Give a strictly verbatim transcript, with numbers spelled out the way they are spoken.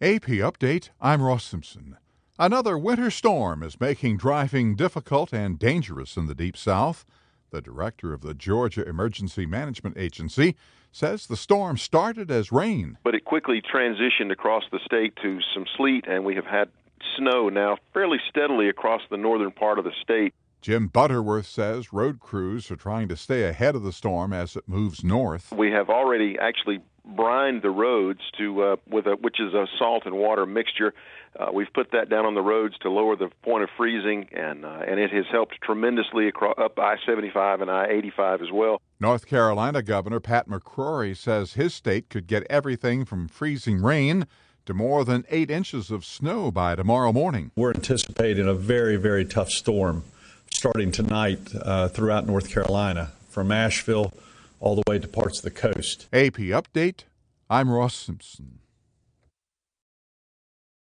A P Update, I'm Ross Simpson. Another winter storm is making driving difficult and dangerous in the Deep South. The director of the Georgia Emergency Management Agency says the storm started as rain. But it quickly transitioned across the state to some sleet, and we have had snow now fairly steadily across the northern part of the state. Jim Butterworth says road crews are trying to stay ahead of the storm as it moves north. We have already actually brined the roads to uh, with a, which is a salt and water mixture. Uh, we've put that down on the roads to lower the point of freezing, and uh, and it has helped tremendously across, up I seventy-five and I eighty-five as well. North Carolina Governor Pat McCrory says his state could get everything from freezing rain to more than eight inches of snow by tomorrow morning. We're anticipating a very, very tough storm starting tonight uh, throughout North Carolina, from Asheville all the way to parts of the coast. A P Update, I'm Ross Simpson.